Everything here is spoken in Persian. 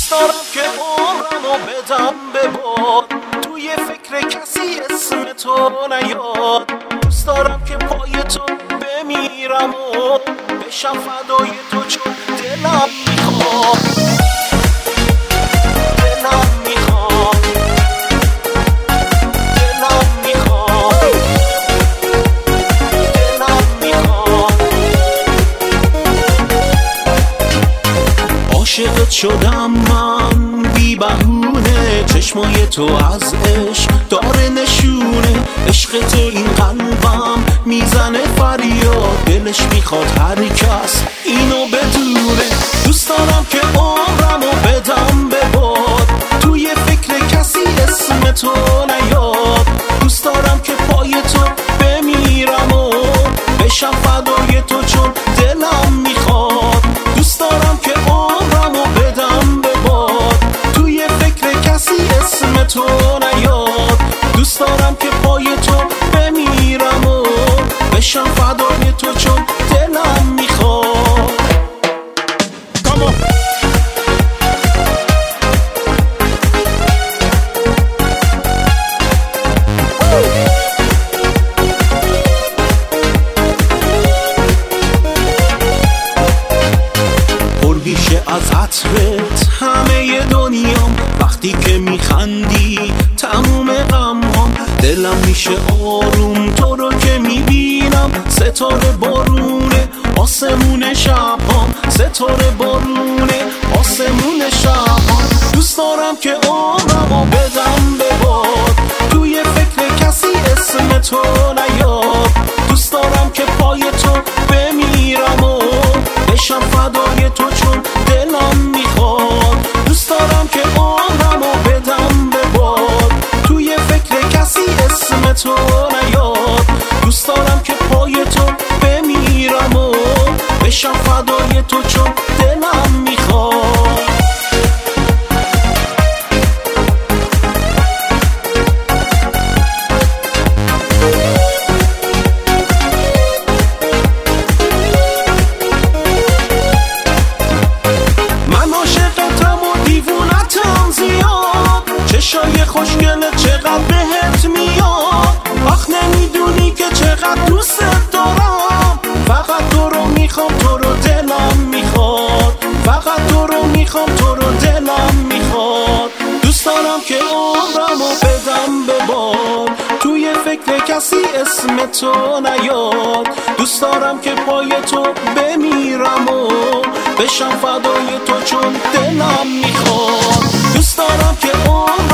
دوست دارم که عمرمو بدم به باد، توی فکر کسی اسم تو نیاد. دوست دارم که پای تو بمیرم و بشم فدای تو، چون دلم میخواد، دلم میخواد، دلم میخواد، دلم میخواد. عاشقت شدم من بی بهونه، چشمای تو از عشق داره نشونه. عشق تو این قلبم میزنه فریاد، دلش میخواد هر کس اینو بدونه. دوست دارم که عمرمو بدم به باد، توی فکر کسی اسم تو نیاد. دوست دارم که پای تو بمیرم و بشم فدای تو، چون دلم میخواد. دوست دارم که عمرمو بدم به باد، توی فکر کسی اسم تو نیاد. دوست دارم که پای تو بمیرم و بشم فدای تو، چون دلم میخواد. پربیشه از عطرت همه دنیام، وقتی که میخندی تموم غمام. دلم میشه آروم تو رو که میبینم، ستاره بارونه آسمون شبام، ستاره بارونه آسمون شبام. دوست دارم که عمرمو بدم به باد، توی فکر کسی اسم تو نیاد. دوست دارم که پای تو بمیرم و بشم فدای تو، چون دلم میخواد. دوست دارم که عمرمو بدم به باد، توی فکر کسی اسم تو نیاد. دوست دارم که پای تو بمیرم و بشم فدای تو، چون دلم میخواد. من عاشقتم و دیوونتم زیاد، چشای خوشگله چقدر بهت میاد. وقت نمیدونی که چقدر دوست دارم، فقط تو رو میخوام، تو رو دلم میخواد. فقط تو رو میخوام، تو رو دلم میخواد. دوست دارم که عمرمو بدم به باد، توی فکر کسی اسم تو نیاد. دوست دارم که پای تو بمیرم و بشم فدای تو، چون دلم میخواد. دوست دارم که